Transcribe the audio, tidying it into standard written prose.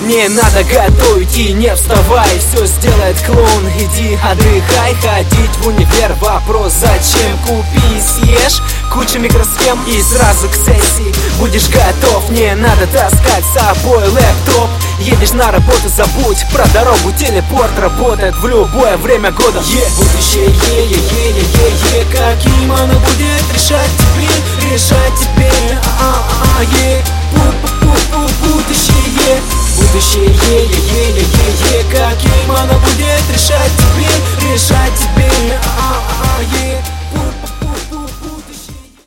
Не надо готовить и не вставай, все сделает клоун. Иди отдыхай, ходить в универ. Вопрос зачем? Купи, съешь кучу микросхем и сразу к сессии будешь готов. Не надо таскать с собой лэптоп. Едешь на работу, забудь про дорогу. Телепорт работает в любое время года. Будущее, каким оно будет решать тебе, будущее. Будущее, каким оно будет решать тебе.